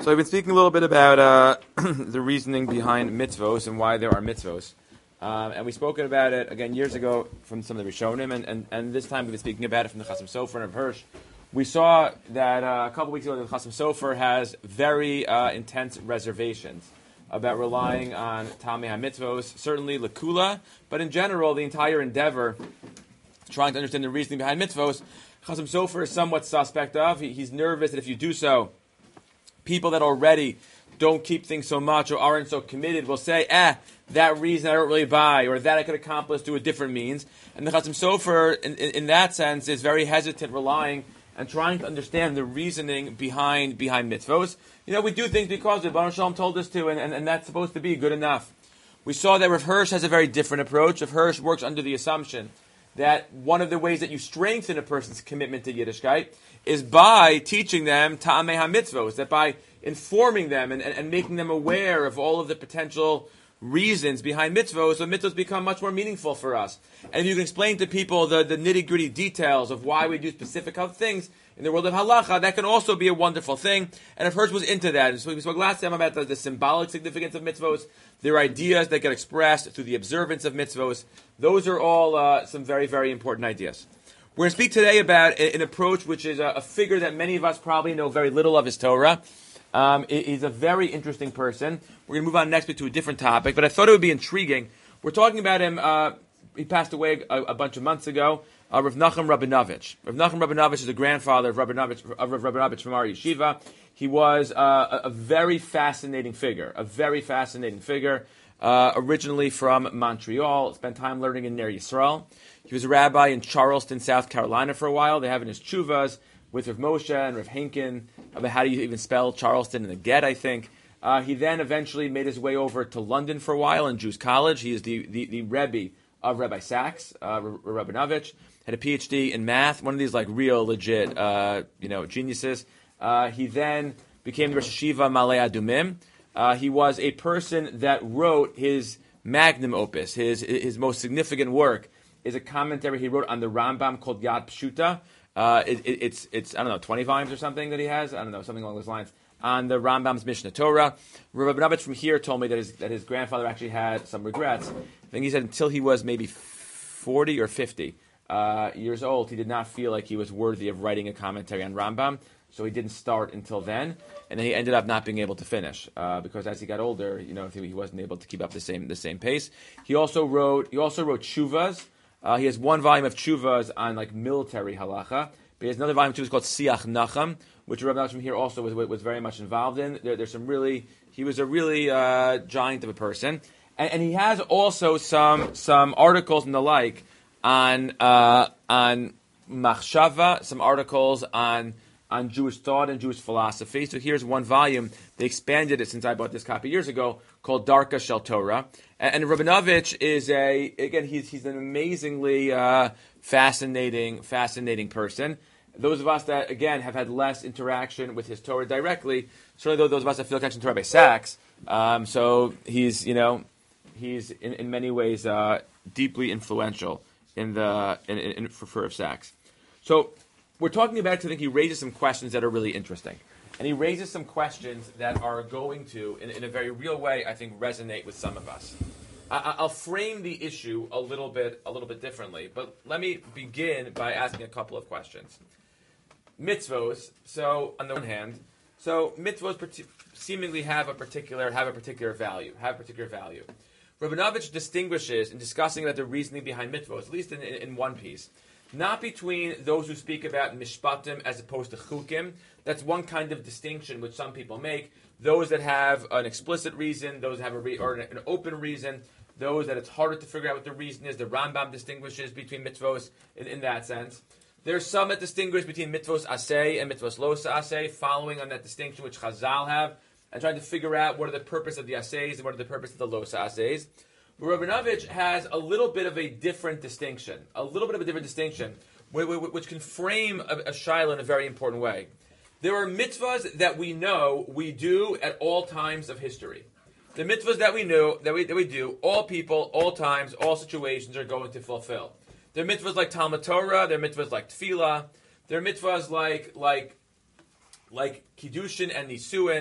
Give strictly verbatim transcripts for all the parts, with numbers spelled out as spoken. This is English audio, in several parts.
So I've been speaking a little bit about uh, the reasoning behind mitzvos and why there are mitzvos. Um, and we've spoken about it, again, years ago from some of the Rishonim, and, and, and this time we've been speaking about it from the Chasam Sofer and of Hirsch. We saw that uh, a couple weeks ago the Chasam Sofer has very uh, intense reservations about relying on Talmei HaMitzvos, certainly Lakula, but in general, the entire endeavor, trying to understand the reasoning behind mitzvos, Chasam Sofer is somewhat suspect of. He, he's nervous that if you do so, people that already don't keep things so much or aren't so committed will say, eh, that reason I don't really buy, or that I could accomplish through a different means. And the Chasam Sofer, in, in, in that sense, is very hesitant, relying and trying to understand the reasoning behind behind mitzvos. You know, we do things because the Baruch Shalom told us to, and, and, and that's supposed to be good enough. We saw that Rav Hirsch has a very different approach. Rav Hirsch works under the assumption that one of the ways that you strengthen a person's commitment to Yiddishkeit is by teaching them Ta'amei HaMitzvos, that by informing them and, and, and making them aware of all of the potential reasons behind mitzvos, so mitzvos become much more meaningful for us. And if you can explain to people the, the nitty-gritty details of why we do specific things in the world of halacha, that can also be a wonderful thing. And Rav Hirsch was into that. And so we spoke last time about the, the symbolic significance of mitzvos, their ideas that get expressed through the observance of mitzvos. Those are all uh, some very, very important ideas. We're going to speak today about an approach which is a, a figure that many of us probably know very little of his Torah. Um, he's a very interesting person. We're going to move on next week to a different topic, but I thought it would be intriguing. We're talking about him. Uh, he passed away a, a bunch of months ago. Uh, Rav Nachum Rabinovich. Rav Nachum Rabinovich is the grandfather of Rabinovich, of Rav Rabinovich from our yeshiva. He was uh, a, a very fascinating figure. A very fascinating figure. Uh, originally from Montreal, spent time learning in Ner Yisrael. He was a rabbi in Charleston, South Carolina for a while. They have in his tshuvas with Rav Moshe and Rav Henkin about how do you even spell Charleston in the get, I think. Uh, he then eventually made his way over to London for a while in Jews College. He is the, the, the Rebbe of Rabbi Sachs, uh, Rabinovich. Had a P H D in math, one of these like real, legit, uh, you know, geniuses. Uh, he then became the Rosh Hashiva Malei Adumim. Uh, he was a person that wrote his magnum opus, his his most significant work is a commentary he wrote on the Rambam called Yad Pshuta. Uh, it, it, it's it's I don't know twenty volumes or something that he has. I don't know, something along those lines on the Rambam's Mishnah Torah. Rabbi Rabinovich from here told me that his that his grandfather actually had some regrets. I think he said until he was maybe forty or fifty uh, years old, he did not feel like he was worthy of writing a commentary on Rambam. So he didn't start until then, and then he ended up not being able to finish uh, because as he got older, you know, he wasn't able to keep up the same the same pace. He also wrote he also wrote tshuvas. Uh, he has one volume of tshuvas on like military halacha, but he has another volume of tshuvas called Siach Nacham, which Rabbi Nachum from here also was was very much involved in. There, there's some really he was a really uh, giant of a person, and, and he has also some some articles and the like on uh, on machshava, some articles on. on Jewish thought and Jewish philosophy. So here's one volume. They expanded it since I bought this copy years ago, called Darka Shel Torah. And, and Rabinovich is a, again, he's he's an amazingly uh, fascinating, fascinating person. Those of us that, again, have had less interaction with his Torah directly, certainly those of us that feel connection to Rabbi Sachs. Um, so he's, you know, he's in, in many ways uh, deeply influential in the in, in, in for, for Rav Sachs. So we're talking about it because I think he raises some questions that are really interesting. And he raises some questions that are going to, in, in a very real way, I think, resonate with some of us. I, I'll frame the issue a little bit a little bit differently, but let me begin by asking a couple of questions. Mitzvos, so on the one hand, so mitzvos seemingly have a particular have a particular value, have a particular value. Rabinovich distinguishes in discussing about the reasoning behind mitzvos, at least in, in, in one piece, not between those who speak about mishpatim as opposed to chukim. That's one kind of distinction which some people make. Those that have an explicit reason, those that have a re- or an open reason, those that it's harder to figure out what the reason is. The Rambam distinguishes between mitzvos in, in that sense. There's some that distinguish between mitzvos aseh and mitzvos lo aseh, following on that distinction which Chazal have, and trying to figure out what are the purpose of the asehs and what are the purpose of the lo asehs. But Rabinovich has a little bit of a different distinction, a little bit of a different distinction, which can frame a, a shaila in a very important way. There are mitzvahs that we know we do at all times of history. The mitzvahs that we know, that we, that we do, all people, all times, all situations are going to fulfill. There are mitzvahs like Talmud Torah, there are mitzvahs like Tefillah, there are mitzvahs like, like, like Kiddushin and Nisuin,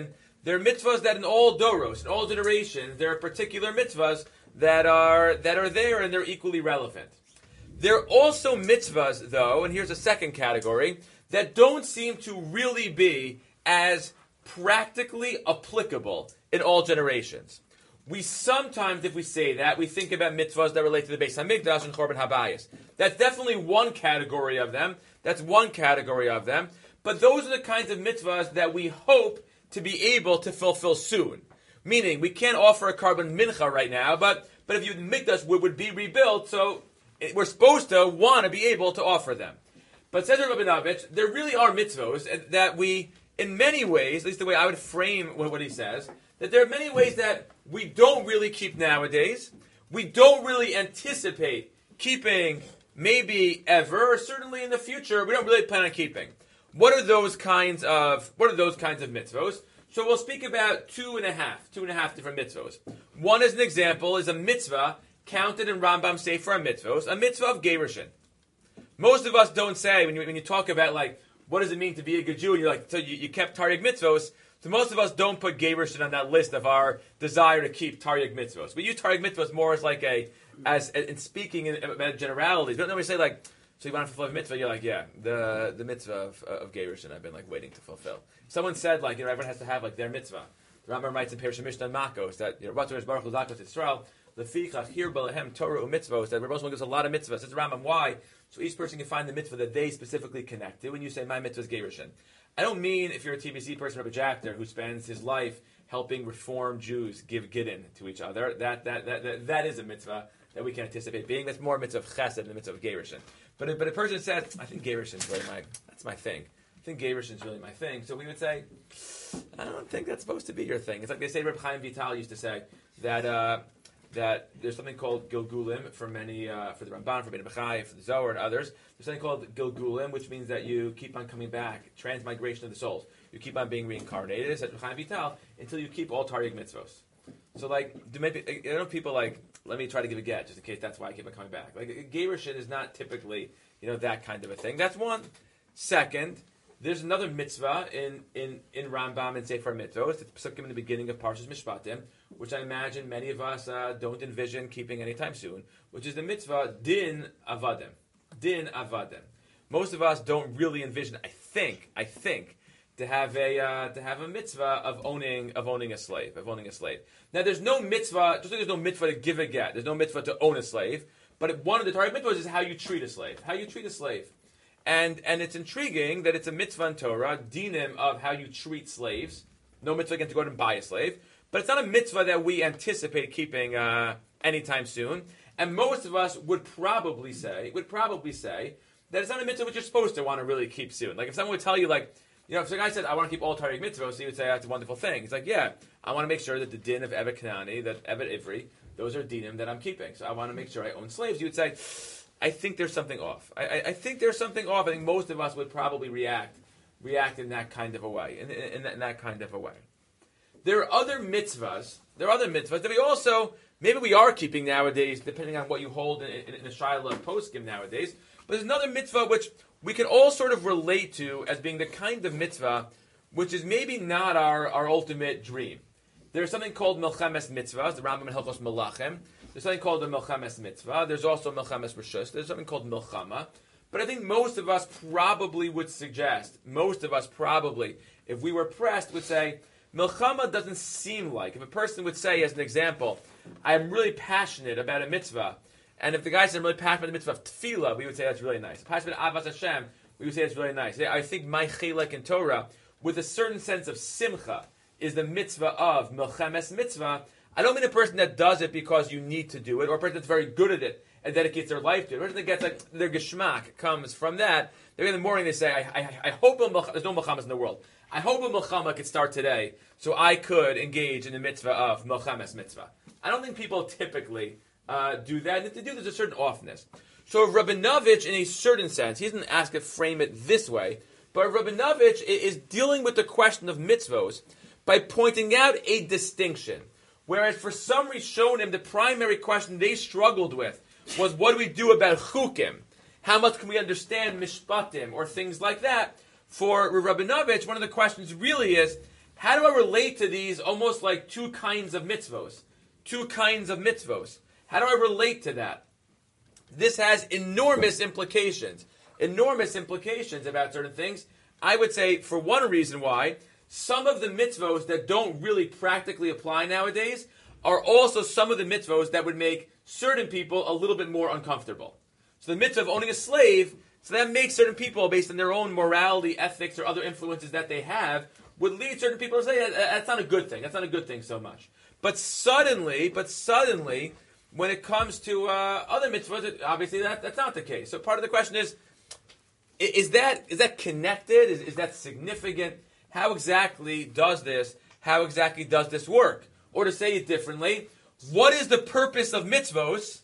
There are mitzvahs that in all doros, in all generations, there are particular mitzvahs that are that are there and they're equally relevant. There are also mitzvahs, though, and here's a second category, that don't seem to really be as practically applicable in all generations. We sometimes, if we say that, we think about mitzvahs that relate to the Beis Hamikdash and Chorban Habayis. That's definitely one category of them. That's one category of them. But those are the kinds of mitzvahs that we hope to be able to fulfill soon. Meaning, we can't offer a carbon mincha right now, but but if you Mikdash would, would be rebuilt, so it, we're supposed to want to be able to offer them. But says Rabbi Rabinovich, there really are mitzvahs that we, in many ways, at least the way I would frame what, what he says, that there are many ways that we don't really keep nowadays. We don't really anticipate keeping maybe ever, or certainly in the future, we don't really plan on keeping. What are those kinds of what are those kinds of mitzvos? So we'll speak about two and a half, two and a half different mitzvos. One, as an example, is a mitzvah counted in Rambam Sefer Mitzvos, a mitzvah of Gerushin. Most of us don't say, when you, when you talk about, like, what does it mean to be a good Jew, and you're like, so you, you kept Taryag Mitzvos, so most of us don't put Gerushin on that list of our desire to keep Taryag Mitzvos. We use Taryag Mitzvos more as like a, as in speaking in, about generalities. We don't normally say, like, so you want to fulfill a mitzvah? You're like, yeah, the the mitzvah of, of Gerushin I've been, like, waiting to fulfill. Someone said, like, you know, everyone has to have, like, their mitzvah. The Rambam writes in Perush Mishnah and Makos that, you know, Baruch Hu Zakot Yisrael, Lefichach Hir Balahem Torah u'mitzvos, that Rabbi Shmuel gives a lot of mitzvahs. Says the Rambam, why? So each person can find the mitzvah that they specifically connect to. When you say, my mitzvah is Gerushin, I don't mean if you're a T B C person, Rabbi Jackter, who spends his life helping Reform Jews give Gidden to each other. That that, that that that is a mitzvah that we can anticipate being. That's more a mitzvah of Chesed than a mitzvah of Gerushin. But but a person says, I think Gerushin is really my that's my thing. I think Gerushin is really my thing. So we would say, I don't think that's supposed to be your thing. It's like they say, Reb Chaim Vital used to say that uh, that there's something called Gilgulim for many, uh, for the Ramban, for Ben Bechai, for the Zohar, and others. There's something called Gilgulim, which means that you keep on coming back, transmigration of the souls. You keep on being reincarnated, said Reb Chaim Vital, until you keep all Taryag mitzvos. So, like, do maybe I know people like, let me try to give a get, just in case that's why I keep on coming back. Like, Gerushin is not typically, you know, that kind of a thing. That's one. Second, there's another mitzvah in, in, in Rambam and Sefer Mitzvos. It's Pesukim in the beginning of Parshas Mishpatim, which I imagine many of us uh, don't envision keeping anytime soon, which is the mitzvah Din Avadim. Din Avadim. Most of us don't really envision, I think, I think, to have a uh, to have a mitzvah of owning of owning a slave, of owning a slave. Now, there's no mitzvah, just like there's no mitzvah to give a get, there's no mitzvah to own a slave, but one of the Torah mitzvahs is how you treat a slave, how you treat a slave. And and it's intriguing that it's a mitzvah in Torah, dinim of how you treat slaves. No mitzvah again to go out and buy a slave. But it's not a mitzvah that we anticipate keeping uh, anytime soon. And most of us would probably say, would probably say that it's not a mitzvah which you're supposed to want to really keep soon. Like if someone would tell you, like, you know, if some guy said, I want to keep all Taryag mitzvahs, so you would say, that's a wonderful thing. He's like, yeah, I want to make sure that the din of Evet Kanani, that Evet Ivri, those are dinim that I'm keeping. So I want to make sure I own slaves. You would say, I think there's something off. I, I, I think there's something off. I think most of us would probably react react in that kind of a way, in, in, in, that, in that kind of a way. There are other mitzvahs. There are other mitzvahs that we also, maybe we are keeping nowadays, depending on what you hold in, in, in a Shaila poskim nowadays. But there's another mitzvah which we can all sort of relate to as being the kind of mitzvah which is maybe not our, our ultimate dream. There's something called Melchemes Mitzvahs, the Rambam in Hilchos Melachim. There's something called the Melchemes Mitzvah. There's also Melchemes Rishus. There's something called Milchama. But I think most of us probably would suggest, most of us probably, if we were pressed, would say, Milchama doesn't seem like, if a person would say, as an example, I'm really passionate about a mitzvah, and if the guy said, I'm really passionate about the mitzvah of tefillah, we would say that's really nice. Passionate about Avas Hashem, we would say that's really nice. I think my chelek in Torah, with a certain sense of simcha, is the mitzvah of Melchemes Mitzvah. I don't mean a person that does it because you need to do it, or a person that's very good at it and dedicates their life to it. A person that gets like their geschmack comes from that. They're in the morning, they say, I, I, I hope a Melch- there's no Melchamas in the world. I hope a Melchama could start today so I could engage in the mitzvah of Melchemes Mitzvah. I don't think people typically uh, do that. And if they do, there's a certain offness. So Rabinovich, in a certain sense, he doesn't ask to frame it this way, but Rabinovich is dealing with the question of mitzvos by pointing out a distinction. Whereas for some Rishonim, the primary question they struggled with was, what do we do about chukim? How much can we understand mishpatim or things like that? For Rabinovich, one of the questions really is, how do I relate to these almost like two kinds of mitzvos? Two kinds of mitzvos. How do I relate to that? This has enormous implications. Enormous implications about certain things. I would say, for one reason why, some of the mitzvos that don't really practically apply nowadays are also some of the mitzvos that would make certain people a little bit more uncomfortable. So the mitzvah of owning a slave, so that makes certain people, based on their own morality, ethics, or other influences that they have, would lead certain people to say, that's not a good thing. That's not a good thing so much. But suddenly, but suddenly, when it comes to uh, other mitzvahs, obviously that, that's not the case. So part of the question is, is that is that connected? Is, is that significant? How exactly does this, how exactly does this work? Or to say it differently, what is the purpose of mitzvos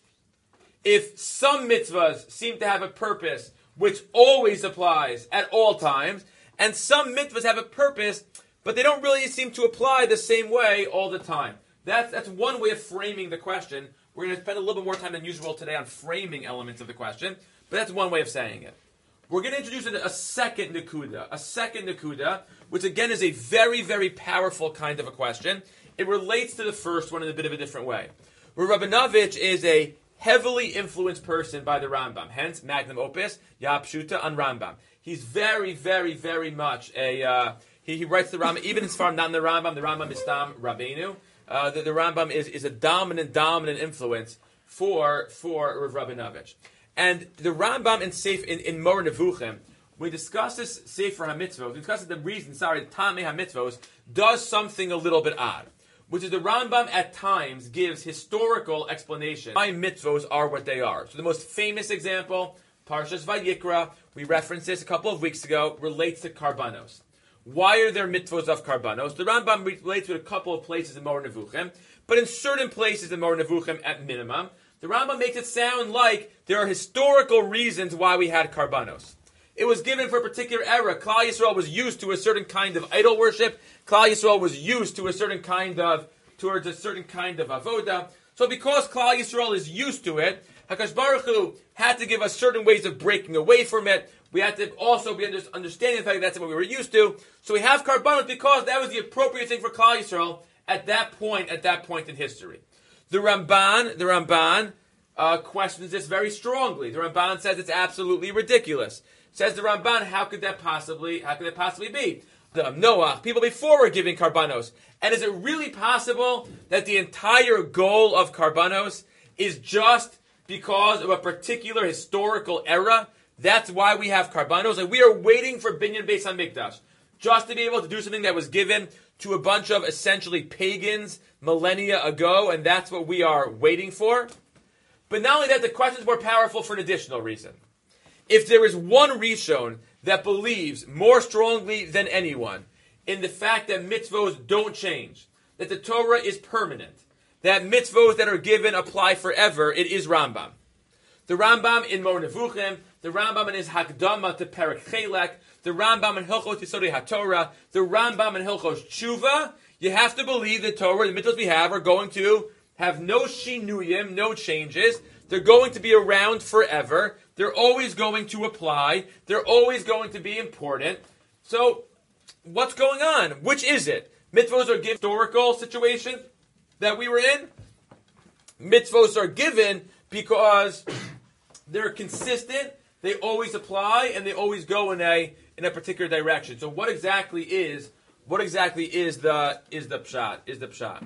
if some mitzvahs seem to have a purpose which always applies at all times, and some mitzvahs have a purpose, but they don't really seem to apply the same way all the time? That's, that's one way of framing the question. We're going to spend a little bit more time than usual today on framing elements of the question, but that's one way of saying it. We're going to introduce a second nakuda, a second nakuda, which again is a very, very powerful kind of a question. It relates to the first one in a bit of a different way. Rabinovich is a heavily influenced person by the Rambam, hence magnum opus, Yapshuta on Rambam. He's very, very, very much a, uh, he, he writes the Rambam, even as far not in the Rambam, the Rambam is Stam Rabbeinu. Uh, the, the Rambam is, is a dominant, dominant influence for, for Rav Rabinovich. And the Rambam in Seif, in, in Mor Nevuchim, we discuss this Sefer HaMitzvot, we discuss the reason, sorry, the Tamei HaMitzvos, does something a little bit odd, which is the Rambam at times gives historical explanation why mitzvos are what they are. So the most famous example, Parshas Vayikra, we referenced this a couple of weeks ago, relates to Karbanos. Why are there mitzvos of Karbanos? The Rambam relates to a couple of places in Mor Nevuchim, but in certain places in Mor Nevuchim at minimum, the Rambam makes it sound like there are historical reasons why we had Karbanos. It was given for a particular era. Klal Yisrael was used to a certain kind of idol worship. Klal Yisrael was used to a certain kind of, towards a certain kind of avoda. So because Klal Yisrael is used to it, HaKadosh Baruch Hu had to give us certain ways of breaking away from it. We had to also be understanding the fact that that's what we were used to. So we have Karbanos because that was the appropriate thing for Klal Yisrael at that point, at that point in history. The Ramban, the Ramban uh, questions this very strongly. The Ramban says it's absolutely ridiculous. Says the Ramban, how could that possibly, how could that possibly be? The Noah, people before were giving Karbanos. And is it really possible that the entire goal of Karbanos is just because of a particular historical era? That's why we have Karbanos. And we are waiting for Binyan Beis HaMikdash, just to be able to do something that was given to a bunch of essentially pagans millennia ago, and that's what we are waiting for. But not only that, the question is more powerful for an additional reason. If there is one Rishon that believes more strongly than anyone in the fact that mitzvos don't change, that the Torah is permanent, that mitzvos that are given apply forever, it is Rambam. The Rambam in Mor Nevuchim, the Rambam in his Hakdama to Perek Chelek, the Rambam in Hilchos Yesodei HaTorah, the Rambam in Hilchos Tshuva, you have to believe the Torah, the mitzvos we have, are going to have no shinuyim, no changes. They're going to be around forever. They're always going to apply. They're always going to be important. So, what's going on? Which is it? Mitzvos are given historical situation that we were in. Mitzvos are given because they're consistent. They always apply, and they always go in a in a particular direction. So, what exactly is what exactly is the is the pshat? Is the pshat?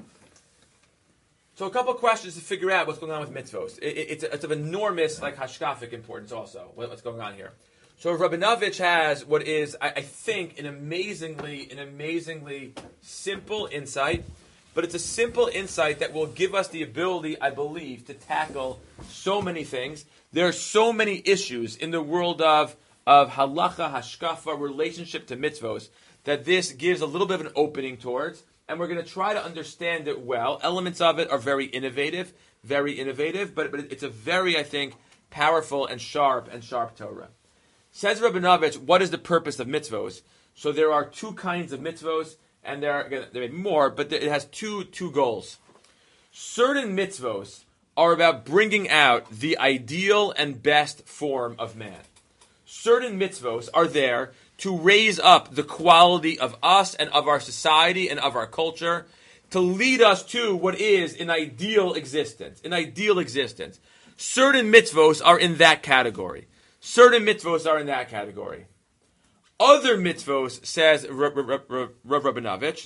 So a couple of questions to figure out what's going on with mitzvos. It, it, it's, it's of enormous, like, hashkafic importance also, what, what's going on here. So Rabinovich has what is, I, I think, an amazingly, an amazingly simple insight, but it's a simple insight that will give us the ability, I believe, to tackle so many things. There are so many issues in the world of, of halacha, hashkafa, relationship to mitzvos, that this gives a little bit of an opening towards. And we're going to try to understand it well. Elements of it are very innovative, very innovative, but, but it's a very, I think, powerful and sharp and sharp Torah. Says Rabinovich, what is the purpose of mitzvos? So there are two kinds of mitzvos, and there are, there may be more, but it has two, two goals. Certain mitzvos are about bringing out the ideal and best form of man. Certain mitzvos are there to raise up the quality of us and of our society and of our culture, to lead us to what is an ideal existence. An ideal existence. Certain mitzvos are in that category. Certain mitzvos are in that category. Other mitzvos, says Rav Rabinovich,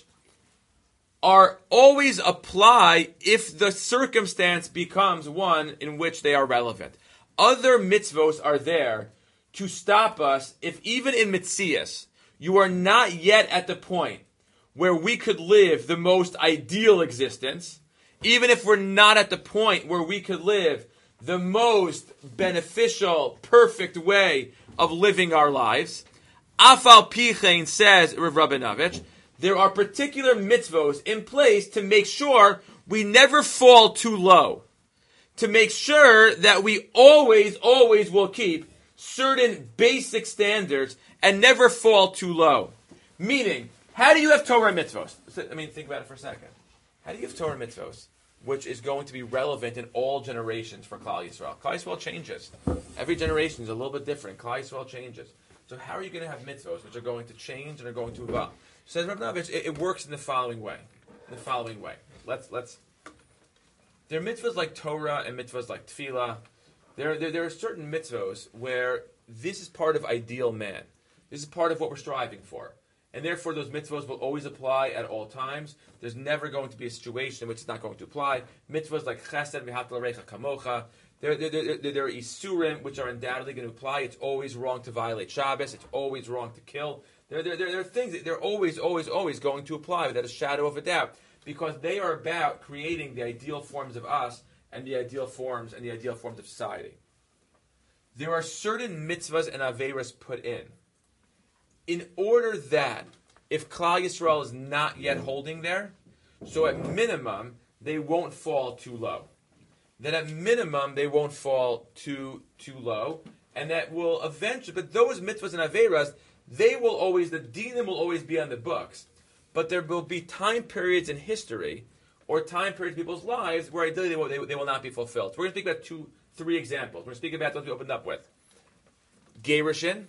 are always apply if the circumstance becomes one in which they are relevant. Other mitzvos are there to stop us if even in Mitzias you are not yet at the point where we could live the most ideal existence, even if we're not at the point where we could live the most beneficial, perfect way of living our lives. Afal Pichein, says Rav Rabinovich, there are particular mitzvos in place to make sure we never fall too low. To make sure that we always, always will keep certain basic standards and never fall too low. Meaning, how do you have Torah mitzvos? I mean, think about it for a second. How do you have Torah mitzvos, which is going to be relevant in all generations for Klal Yisrael? Klal Yisrael changes. Every generation is a little bit different. Klal Yisrael changes. So how are you going to have mitzvos which are going to change and are going to evolve? Says Rav Rabinovich, it, it works in the following way. In the following way. Let's let's. There are mitzvahs like Torah and mitzvahs like Tefillah. There, there, there are certain mitzvahs where this is part of ideal man. This is part of what we're striving for. And therefore those mitzvahs will always apply at all times. There's never going to be a situation in which it's not going to apply. Mitzvahs like Chesed, V'Ahavta L'Recha Kamocha. There, there, there, there, there are Isurim which are undoubtedly going to apply. It's always wrong to violate Shabbos. It's always wrong to kill. There, there, there, there are things that they're always, always, always going to apply without a shadow of a doubt. Because they are about creating the ideal forms of us and the ideal forms and the ideal forms of society. There are certain mitzvahs and averas put in. In order that, if Klal Yisrael is not yet holding there, so at minimum, they won't fall too low. That at minimum, they won't fall too too low, and that will eventually, but those mitzvahs and averas, they will always, the dinim will always be on the books. But there will be time periods in history, or time periods in people's lives, where ideally they will, they, they will not be fulfilled. So we're going to speak about two, three examples. We're going to speak about what we opened up with. Gerushin,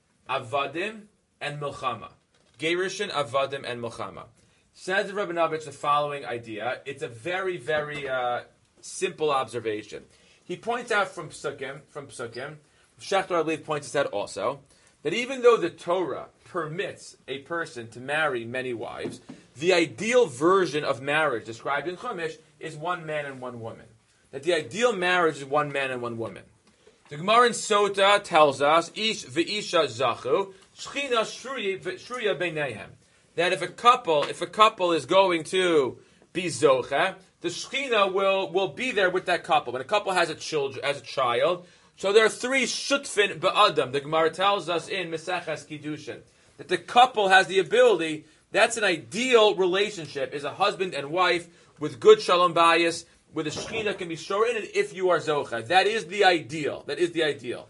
Avadim, and Milchama. Gerushin, Avadim, and Milchama. Says Rabinovich the following idea. It's a very, very uh, simple observation. He points out from Psukim, from Psukim, Shechter, I believe, points this out also, that even though the Torah permits a person to marry many wives, the ideal version of marriage described in Chumash is one man and one woman. That the ideal marriage is one man and one woman. The Gemara in Sota tells us, Ish v'isha zachu, shchina shruya beineihem. That if a couple, if a couple is going to be zocha, the shchina will, will be there with that couple. When a couple has a child, as a child, so there are three shutfin ba'adam. The Gemara tells us in Mesachas Kiddushin that the couple has the ability. That's an ideal relationship, is a husband and wife with good shalom bayis, where the shechina can be shown in it if you are zocha. That is the ideal. That is the ideal.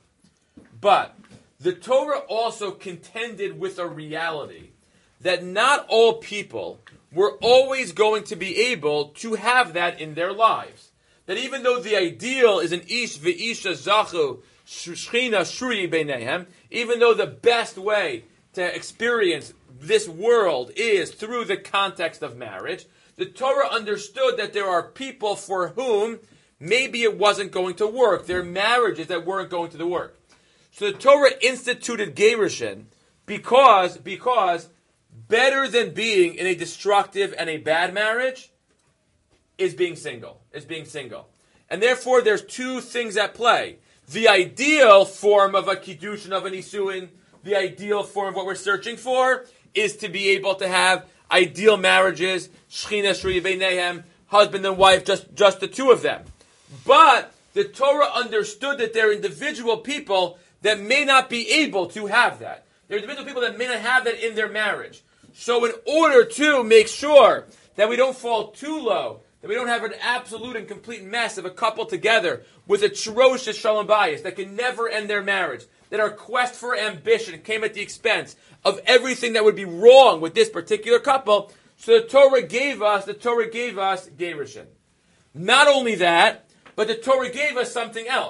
But the Torah also contended with a reality that not all people were always going to be able to have that in their lives. That even though the ideal is an ish v'isha zachu shchina shuri beineihem, even though the best way to experience this world is through the context of marriage, the Torah understood that there are people for whom maybe it wasn't going to work. Their marriages that weren't going to work. So the Torah instituted Gerushin because, because better than being in a destructive and a bad marriage is being single. Is being single. And therefore there's two things at play. The ideal form of a kiddushin, of an isuin, the ideal form of what we're searching for is to be able to have ideal marriages, shchina shri beineihem, husband and wife, just, just the two of them. But the Torah understood that there are individual people that may not be able to have that. There are individual people that may not have that in their marriage. So in order to make sure that we don't fall too low, that we don't have an absolute and complete mess of a couple together with atrocious shalom bayis that can never end their marriage, that our quest for ambition came at the expense of everything that would be wrong with this particular couple, so the Torah gave us, the Torah gave us Gerushin. Not only that, but the Torah gave us something else.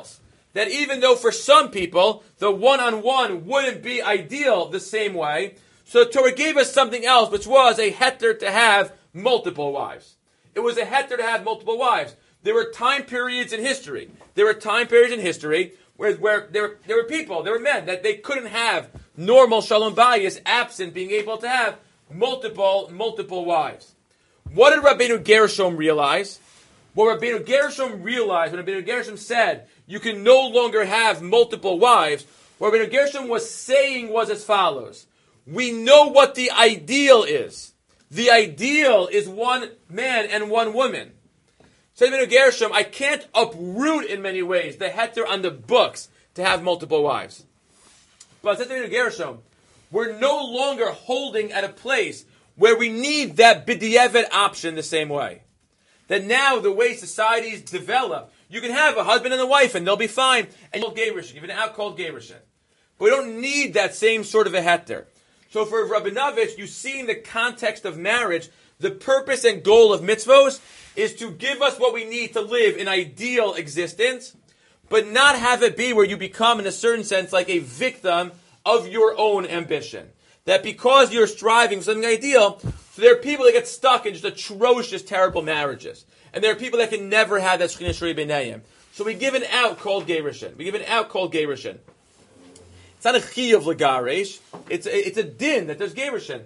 that even though for some people the one-on-one wouldn't be ideal the same way, so the Torah gave us something else, which was a heter to have multiple wives. It was a heter to have multiple wives. There were time periods in history. There were time periods in history where, where there, were, there were people, there were men, that they couldn't have normal shalom bayis absent being able to have multiple, multiple wives. What did Rabbeinu Gershom realize? What Rabbeinu Gershom realized when Rabbeinu Gershom said, you can no longer have multiple wives, what Rabbeinu Gershom was saying was as follows. We know what the ideal is. The ideal is one man and one woman. Said Rabbeinu Gershom, I can't uproot in many ways the heter on the books to have multiple wives. But said Rabbeinu Gershom, we're no longer holding at a place where we need that b'diavad option the same way. That now the way societies develop, you can have a husband and a wife and they'll be fine. And you'll Gerushin, even out called Gerushin. But we don't need that same sort of a heter. So for Rabinovich, you see in the context of marriage, the purpose and goal of mitzvos is to give us what we need to live an ideal existence, but not have it be where you become, in a certain sense, like a victim of your own ambition. That because you're striving for something ideal, so there are people that get stuck in just atrocious, terrible marriages. And there are people that can never have that Shechina Shuri B'neiim. So we give an out called Gerushin. We give an out called Gerushin. It's not a chi of Lagaresh. It's a, it's a din that there's Gerushin.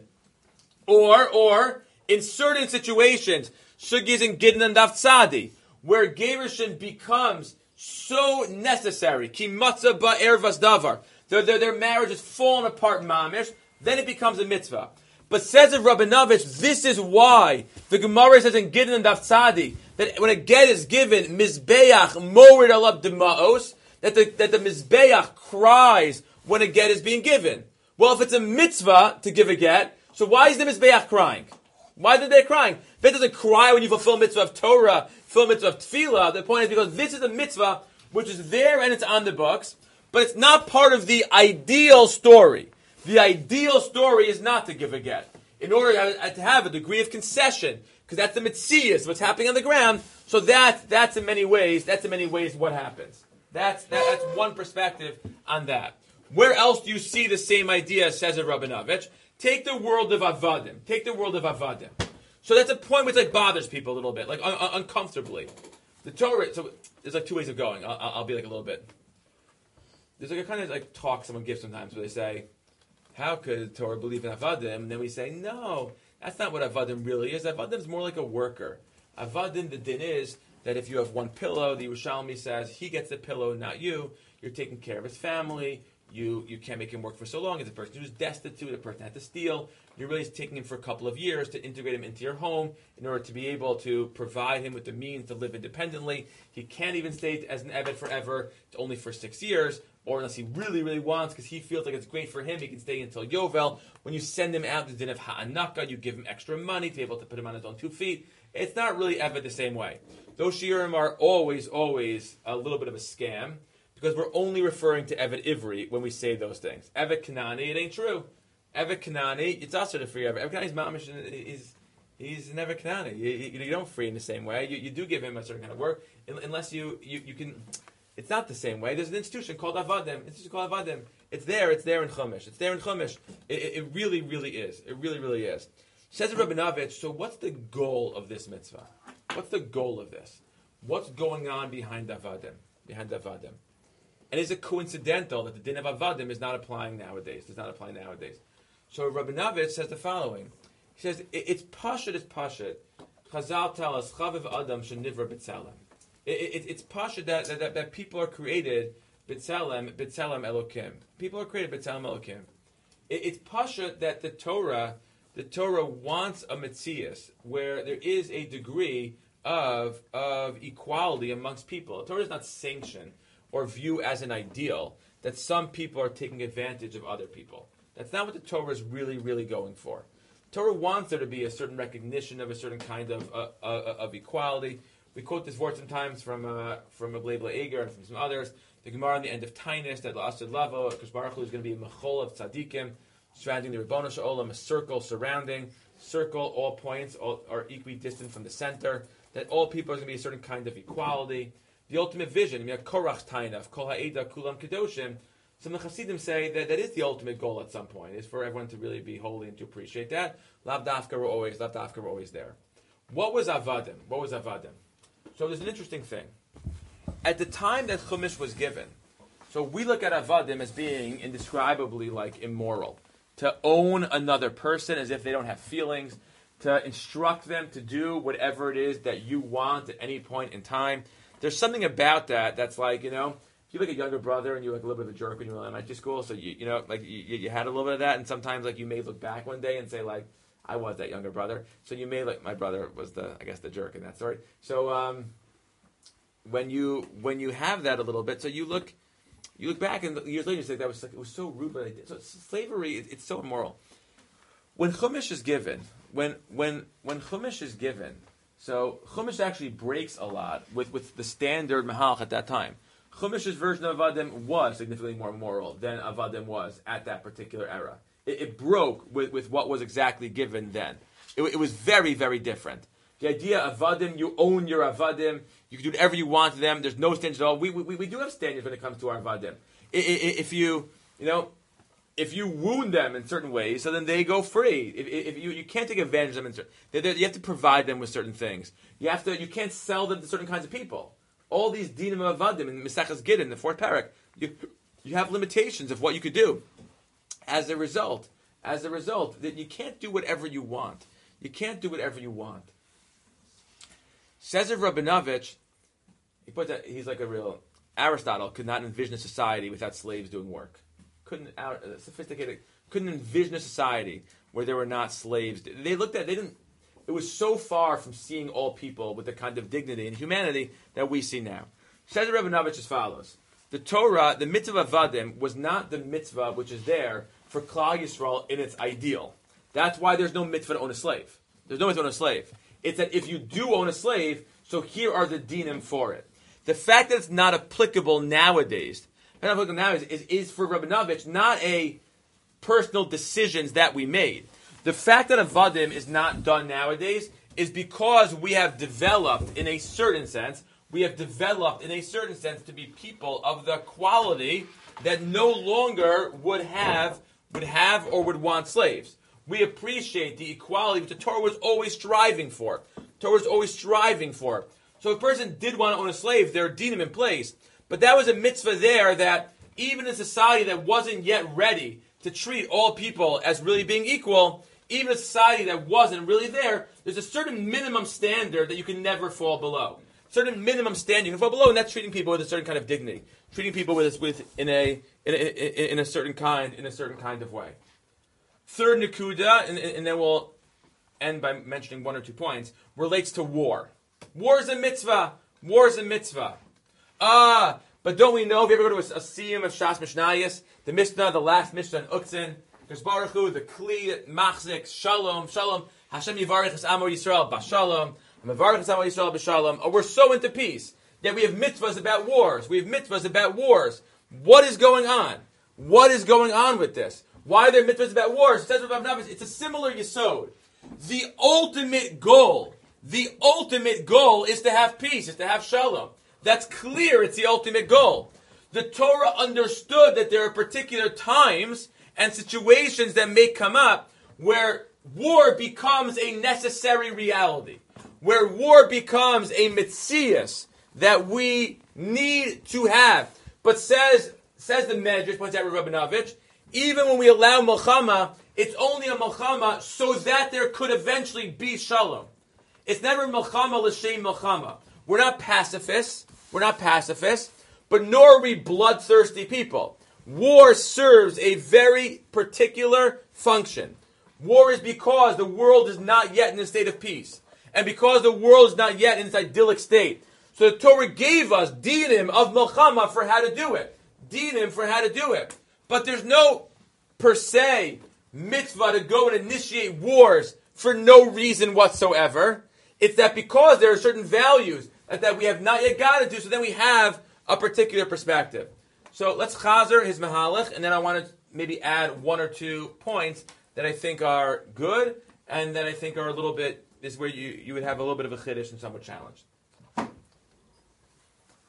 Or, or, in certain situations, Sugis and Gidon and Daftzadi, where Gerushin becomes so necessary. Ki matzah ba'ervas davar. Their, their, their marriage is falling apart, mamish. Then it becomes a mitzvah. But says of Rabinovich, this is why the Gemara says in Gidon and Daftzadi that when a get is given, Mizbeach morid alab dema'os, that the, that the Mizbeach cries when a get is being given. Well, if it's a mitzvah to give a get, so why is the Mizbeach crying? Why are they crying? If it doesn't cry when you fulfill mitzvah of Torah, fulfill mitzvah of Tefillah, the point is because this is a mitzvah which is there and it's on the books, but it's not part of the ideal story. The ideal story is not to give a get. In order to have a degree of concession, because that's the mitzias, what's happening on the ground. So that that's in many ways, that's in many ways what happens. That's that, that's one perspective on that. Where else do you see the same idea, says Rabinovich? Take the world of Avadim. Take the world of Avadim. So that's a point which like bothers people a little bit, like un- un- uncomfortably. The Torah. So there's like two ways of going. I'll, I'll be like a little bit. There's like a kind of like talk someone gives sometimes where they say, how could the Torah believe in Avadim? And then we say, no, that's not what Avadim really is. Avadim is more like a worker. Avadim, the din is that if you have one pillow, the Yerushalmi says, he gets the pillow, not you. You're taking care of his family. You you can't make him work for so long. It's a person who's destitute, a person had to steal. You're really taking him for a couple of years to integrate him into your home in order to be able to provide him with the means to live independently. He can't even stay as an Eved forever, it's only for six years, or unless he really, really wants, because he feels like it's great for him, he can stay until Yovel. When you send him out to the din of Ha'anaka, you give him extra money to be able to put him on his own two feet. It's not really Eved the same way. Those shiurim are always, always a little bit of a scam, because we're only referring to Evet Ivri when we say those things. Evet Kanani, it ain't true. Evet Kanani, it's also to free Evet. Evet Kanani's mamish is he's an Evet Kanani. You, you, you don't free in the same way. You, you do give him a certain kind of work, unless you, you, you can. It's not the same way. There's an institution called Avadim. It's just called Avadim. It's there. It's there in Chumash. It's there in Chumash. It, it, it really, really is. It really, really is. Says Rabinovich. So what's the goal of this mitzvah? What's the goal of this? What's going on behind Avadim? Behind Avadim. And is it coincidental that the din of Avadim is not applying nowadays? Does not apply nowadays. So Rabinovich says the following. He says, it's Pashut, it's Pashut. Chazal tell us, Chaviv Adam shenivra b'tzelem. It's Pashut that, that, that people are created b'tzelem, b'tzelem Elokim. People are created b'tzelem Elokim. It's Pashut that the Torah, the Torah wants a Metzias, where there is a degree of, of equality amongst people. The Torah does not sanction or view as an ideal that some people are taking advantage of other people. That's not what the Torah is really, really going for. The Torah wants there to be a certain recognition of a certain kind of uh, uh, of equality. We quote this word sometimes from uh, from Ablei Bla Eger and from some others. The Gemara on the end of Tainus, that La'asad Lavo, Akash Baruch Hu is going to be a mechol of tzaddikim, surrounding the Rebbeinu Shalom, a circle surrounding, circle, all points all are equidistant from the center, that all people are going to be a certain kind of equality. the ultimate vision. I mean, Korach's Tainaf, Kol Ha'eda Kulam Kedoshim. Some of the Hasidim say that that is the ultimate goal at some point, is for everyone to really be holy and to appreciate that. Lav Dafka were always, Lav Dafka were always there. What was Avadim? What was Avadim? So there's an interesting thing. At the time that Chumash was given, so we look at Avadim as being indescribably like immoral. To own another person as if they don't have feelings, to instruct them to do whatever it is that you want at any point in time. There's something about that that's like, you know, if you like a younger brother and you're like a little bit of a jerk when you were in elementary school, so you you know, like you, you had a little bit of that, and sometimes like you may look back one day and say like, I was that younger brother. So you may like, my brother was the, I guess, the jerk in that story. So um, when you when you have that a little bit, so you look you look back and years later you say that was like, it was so rude, but I did. So slavery, it, it's so immoral. When Chumash is given, when when when Chumash is given, so Chumash actually breaks a lot with, with the standard Mahalach at that time. Chumash's version of Avadim was significantly more moral than Avadim was at that particular era. It, it broke with, with what was exactly given then. It, it was very, very different. The idea of Avadim, you own your Avadim, you can do whatever you want to them, there's no standards at all. We, we, we do have standards when it comes to our Avadim. If you, you know, if you wound them in certain ways, so then they go free. If, if you, you can't take advantage of them in certain, they're, they're, you have to provide them with certain things. You have to, you can't sell them to certain kinds of people. All these dinim of avadim in Mesachas Gittin, the fourth parak, you you have limitations of what you could do. As a result, as a result, that you can't do whatever you want. You can't do whatever you want. Says of Rabinovich, he puts that he's like a real Aristotle could not envision a society without slaves doing work. Couldn't uh, sophisticated couldn't envision a society where there were not slaves. They looked at they didn't. It was so far from seeing all people with the kind of dignity and humanity that we see now. Says Rabinovich as follows: the Torah, the mitzvah of Vadim, was not the mitzvah which is there for Klal Yisrael in its ideal. That's why there's no mitzvah to own a slave. There's no mitzvah to own a slave. It's that if you do own a slave, so here are the dinim for it. The fact that it's not applicable nowadays, not applicable nowadays is, is for Rabinovich not a personal decisions that we made. The fact that Avadim is not done nowadays is because we have developed, in a certain sense, we have developed, in a certain sense, to be people of the quality that no longer would have, would have or would want slaves. We appreciate the equality which the Torah was always striving for. The Torah was always striving for. So if a person did want to own a slave, there are dinim in place. But that was a mitzvah there that even in a society that wasn't yet ready to treat all people as really being equal, even a society that wasn't really there, there's a certain minimum standard that you can never fall below. Certain minimum standard you can fall below, and that's treating people with a certain kind of dignity, treating people with with in a in a, in a certain kind in a certain kind of way. Third nakuda, and, and then we'll end by mentioning one or two points, relates to war. War is a mitzvah. War is a mitzvah. Ah, but don't we know if you ever go to a, a siyum of Shas Mishnayos, the Mishnah, the last Mishnah in Uktzin, there's Baruch Hu, the Kli, Machzik, Shalom, Shalom, Hashem Yivarech Es Amo Yisrael, Bashalom, Yivarech Es Amo Yisrael, Bashalom. Oh, we're so into peace. Yet we have mitzvahs about wars. We have mitzvahs about wars. What is going on? What is going on with this? Why are there mitzvahs about wars? It says Rav Navis, it's a similar yesod. The ultimate goal, the ultimate goal is to have peace, is to have shalom. That's clear, it's the ultimate goal. The Torah understood that there are particular times and situations that may come up where war becomes a necessary reality, where war becomes a mitzias that we need to have. But says says the Medrash, points out Rabinovich, even when we allow milchama, it's only a milchama so that there could eventually be shalom. It's never milchama l'shem milchama. We're not pacifists. We're not pacifists, but nor are we bloodthirsty people. War serves a very particular function. War is because the world is not yet in a state of peace. And because the world is not yet in its idyllic state. So the Torah gave us dinim of milchama for how to do it. Dinim for how to do it. But there's no, per se, mitzvah to go and initiate wars for no reason whatsoever. It's that because there are certain values that, that we have not yet got to do, so then we have a particular perspective. So let's chazer his mahalach, and then I want to maybe add one or two points that I think are good, and that I think are a little bit, is where you, you would have a little bit of a chiddush and somewhat challenged.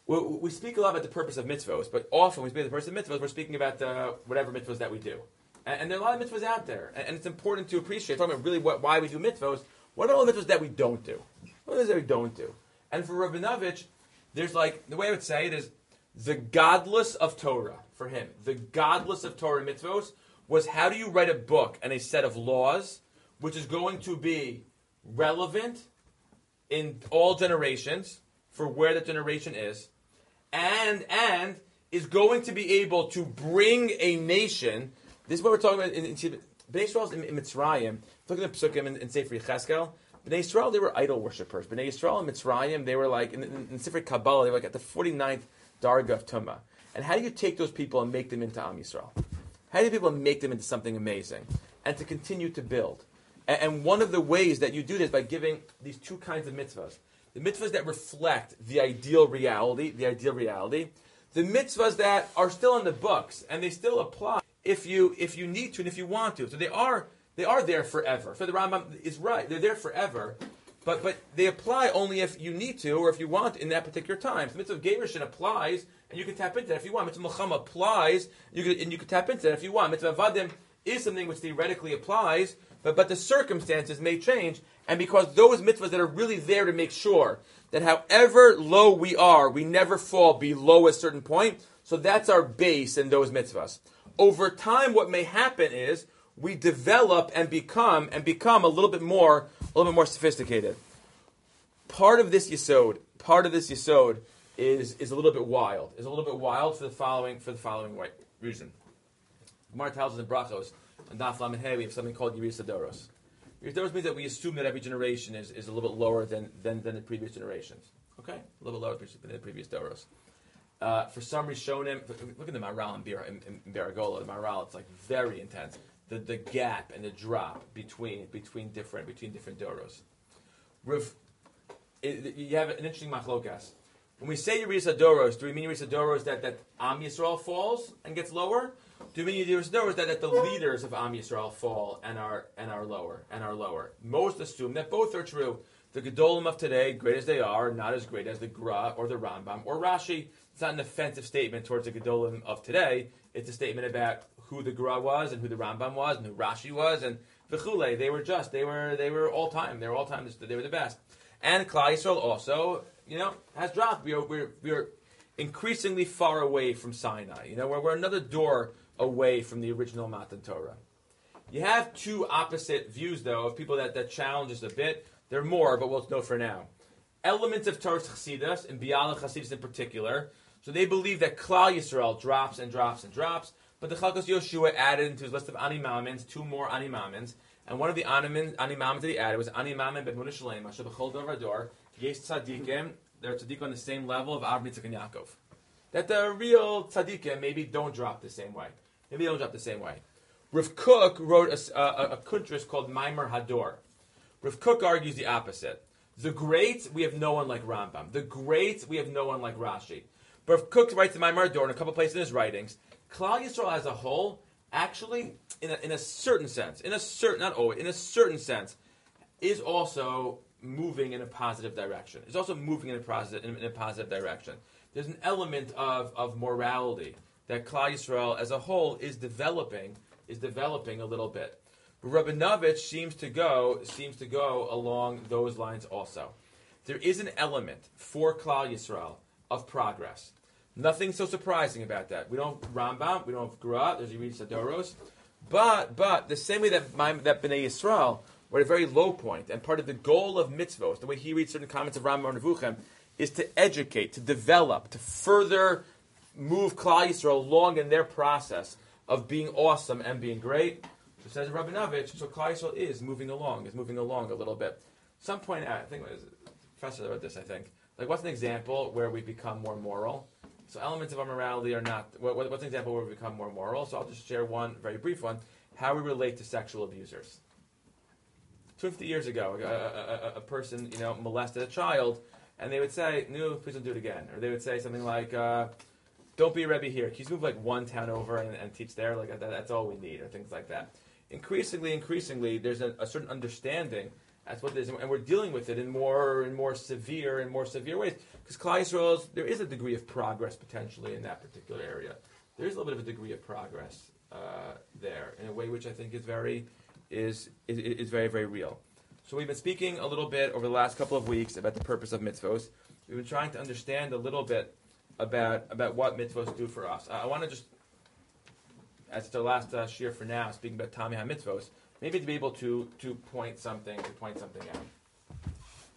we, we speak a lot about the purpose of mitzvos, but often we speak about the purpose of mitzvos, we're speaking about uh, whatever mitzvos that we do. And, and there are a lot of mitzvos out there, and, and it's important to appreciate, talking about really what, why we do mitzvos, what about all the mitzvos that we don't do? What are the that we don't do? And for Rabinovich, there's like, the way I would say it is, the godless of Torah, for him, the godless of Torah mitzvos, was how do you write a book and a set of laws which is going to be relevant in all generations for where the generation is, and and is going to be able to bring a nation. This is what we're talking about in, in Bnei Yisrael in, in Mitzrayim. Looking at Pesukim in, in Sefer Yecheskel, Bnei Yisrael, they were idol worshippers. Bnei Yisrael in Mitzrayim, they were like in, in, in Sefer Kabbalah, they were like at the forty-ninth Darga of Tumah. And how do you take those people and make them into Am Yisrael? How do you people make them into something amazing and to continue to build? And, and one of the ways that you do this by giving these two kinds of mitzvahs. The mitzvahs that reflect the ideal reality, the ideal reality. The mitzvahs that are still in the books and they still apply if you if you need to and if you want to. So they are they are there forever. So the Rambam is right. They're there forever. But but they apply only if you need to or if you want in that particular time. So the mitzvah of Gerushin applies and you can tap into that if you want. Mitzvah Melchama applies you can, and you can tap into that if you want. Mitzvah Vadim is something which theoretically applies, but, but the circumstances may change. And because those mitzvahs that are really there to make sure that however low we are, we never fall below a certain point. So that's our base in those mitzvahs. Over time, what may happen is we develop and become and become a little bit more, a little bit more sophisticated. Part of this yesod, part of this yesod is is a little bit wild. Is a little bit wild for the following for the following reason. Gemara tells us in Brachos on Daf Lamed Hey we have something called Yiris Adoros. Yiris Adoros means that we assume that every generation is, is a little bit lower than, than than the previous generations. Okay, a little bit lower than the previous Doros. Uh, for some Rishonim, look at the Maral in, in, in Baragola. The Maral, it's like very intense. The the gap and the drop between between different between different Doros. Rav, it, you have an interesting machlokas. When we say Yiris Adoros, do we mean Yiris Adoros that that Am Yisrael falls and gets lower? Do we mean Yiris Adoros that, that the leaders of Am Yisrael fall and are and are lower and are lower? Most assume that both are true. The Gedolim of today, great as they are, not as great as the Gra or the Rambam or Rashi. It's not an offensive statement towards the Gedolim of today. It's a statement about who the Gra was and who the Rambam was and who Rashi was and V'chule. They were just. They were. They were all time. They were all time. They were the best. And Klal Yisrael also, you know, has dropped. We are we're, we're increasingly far away from Sinai. You know, we're, we're another door away from the original Matan Torah. You have two opposite views, though, of people that, that challenge us a bit. There are more, but we'll know for now. Elements of Torah's Chassidus, and Biala Chassidus in particular. So they believe that Klal Yisrael drops and drops and drops, but the Chalkos Yoshua added into his list of Ani Mamins two more Ani Mamins, and one of the Ani Mamins that he added was Ani Mamin Ben Muna Shalem, Asher B'chol Dor Vador, Yes Tzadikim, they're Tzadikim on the same level of Avram Yitzchak and Yaakov. That the real Tzadikim maybe don't drop the same way. Maybe they don't drop the same way. Rav Kook wrote a, a, a kuntras called Maimer Hador. Rav Kook argues the opposite. The great, we have no one like Rambam. The great, we have no one like Rashi. But Rav Kook writes in Maimer Hador in a couple places in his writings, Klal Yisrael as a whole, actually, in a, in a certain sense, in a certain, not always, in a certain sense, is also moving in a positive direction. It's also moving in a positive, in, in a positive direction. There's an element of, of morality that Klal Yisrael as a whole is developing, is developing a little bit. Rabinovich seems to go seems to go along those lines also. There is an element for Klal Yisrael of progress. Nothing so surprising about that. We don't have Rambam, we don't have Gra, there's Yiris Adoros, but but the same way that my, that Bnei Yisrael were at a very low point, and part of the goal of mitzvos, the way he reads certain comments of Rambam and Nevuchem, is to educate, to develop, to further move Klal Yisrael along in their process of being awesome and being great. So says Rabinovich, so Klal Yisrael is moving along, is moving along a little bit. Some point out, I think it was a professor that wrote this, I think. Like, what's an example where we become more moral? So elements of our morality are not, what, what's an example where we become more moral? So I'll just share one very brief one. How we relate to sexual abusers. fifty years ago, a, a, a, a person, you know, molested a child, and they would say, no, please don't do it again. Or they would say something like, uh, don't be a Rebbe here. Can you move like one town over and, and teach there? Like that, that's all we need, or things like that. Increasingly, increasingly, there's a, a certain understanding That's what it is, and we're dealing with it in more and more severe and more severe ways. Because Klal Yisrael, there is a degree of progress potentially in that particular area. There is a little bit of a degree of progress uh, there in a way which I think is very is, is is very very real. So we've been speaking a little bit over the last couple of weeks about the purpose of mitzvos. We've been trying to understand a little bit about about what mitzvos do for us. I, I want to just, as it's our last uh, shir for now, speaking about Tami HaMitzvos, maybe to be able to to point something to point something out.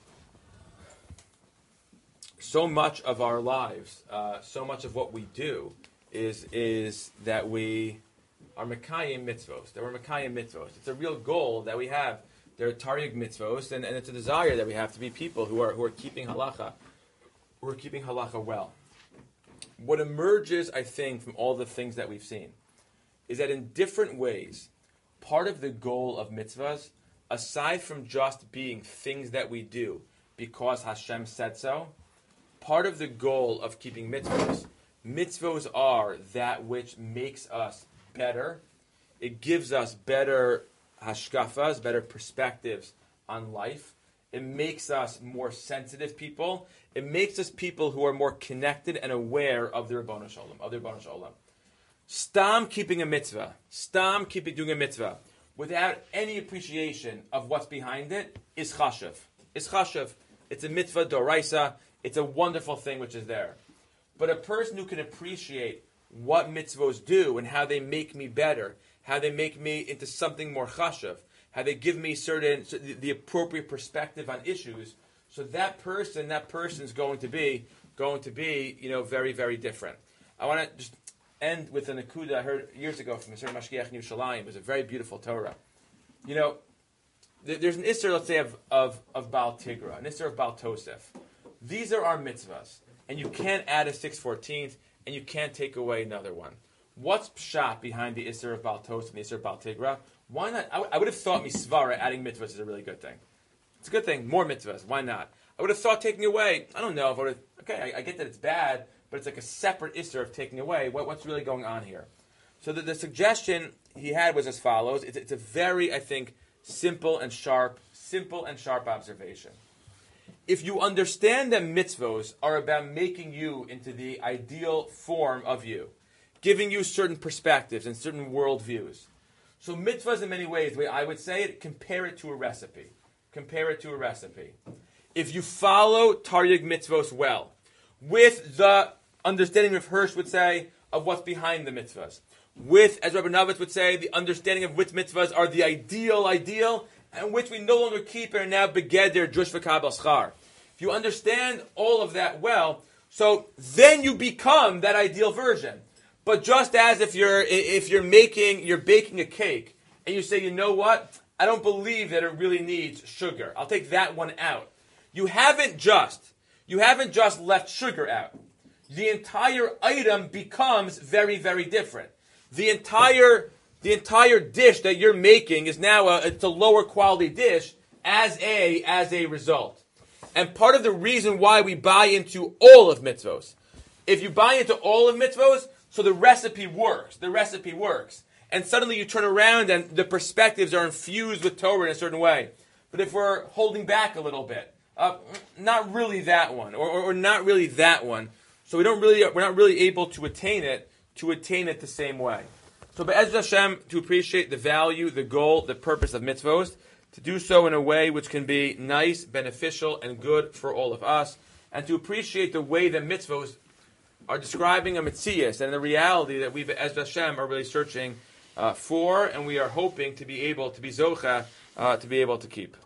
So much of our lives, uh, so much of what we do, is is that we are mekayim mitzvos. That we're mekayim mitzvos. It's a real goal that we have. There are taryag mitzvos, and, and it's a desire that we have to be people who are who are keeping halacha, who are keeping halacha well. What emerges, I think, from all the things that we've seen, is that in different ways, part of the goal of mitzvahs, aside from just being things that we do because Hashem said so, part of the goal of keeping mitzvahs, mitzvahs are that which makes us better. It gives us better hashkafas, better perspectives on life. It makes us more sensitive people. It makes us people who are more connected and aware of the Ribono Shel Olam, of the Ribono Shel Olam. Stam keeping a mitzvah, stam keeping doing a mitzvah, without any appreciation of what's behind it, is chashuv. It's chashuv. It's a mitzvah doraisa. It's a wonderful thing which is there. But a person who can appreciate what mitzvos do and how they make me better, how they make me into something more chashuv, how they give me certain the, the appropriate perspective on issues, so that person, that person is going to be going to be, you know, very, very different. I want to just end with an akuda I heard years ago from a certain Mashgiach in Yerushalayim. It was a very beautiful Torah. You know, th- there's an Isser, let's say, of, of, of Baal Tigra, an Isser of Baal Tosef. These are our mitzvahs, and you can't add a six fourteenth, and you can't take away another one. What's pshat behind the Isser of Baal Tosef and the Isser of Baal Tigra? Why not? I, w- I would have thought misvara, adding mitzvahs, is a really good thing. It's a good thing. More mitzvahs. Why not? I would have thought taking away, I don't know if I would have, okay, I, I get that it's bad, but it's like a separate Isser of taking away. What, what's really going on here? So the, the suggestion he had was as follows. It's, it's a very, I think, simple and sharp, simple and sharp observation. If you understand that mitzvos are about making you into the ideal form of you, giving you certain perspectives and certain worldviews. So mitzvahs, in many ways, the way I would say it, compare it to a recipe. Compare it to a recipe. If you follow taryag mitzvos well, with the understanding of Hirsch would say of what's behind the mitzvahs, with, as Rabbi Navitz would say, the understanding of which mitzvahs are the ideal ideal, and which we no longer keep and are now begeder drush v'kabel schar. If you understand all of that well, so then you become that ideal version. But just as if you're if you're making you're baking a cake and you say, you know what, I don't believe that it really needs sugar. I'll take that one out. You haven't just you haven't just left sugar out. The entire item becomes very, very different. The entire the entire dish that you're making is now a it's a lower quality dish as a as a result. And part of the reason why we buy into all of mitzvos, if you buy into all of mitzvos, so the recipe works. The recipe works. And suddenly you turn around and the perspectives are infused with Torah in a certain way. But if we're holding back a little bit, uh, not really that one, or, or, or not really that one, so we don't really, we're not really able to attain it, to attain it the same way. So Be'ez Hashem, to appreciate the value, the goal, the purpose of mitzvos, to do so in a way which can be nice, beneficial, and good for all of us, and to appreciate the way that mitzvos are describing a mitzias and the reality that we, as Hashem, are really searching uh, for, and we are hoping to be able to be zocha, uh, to be able to keep.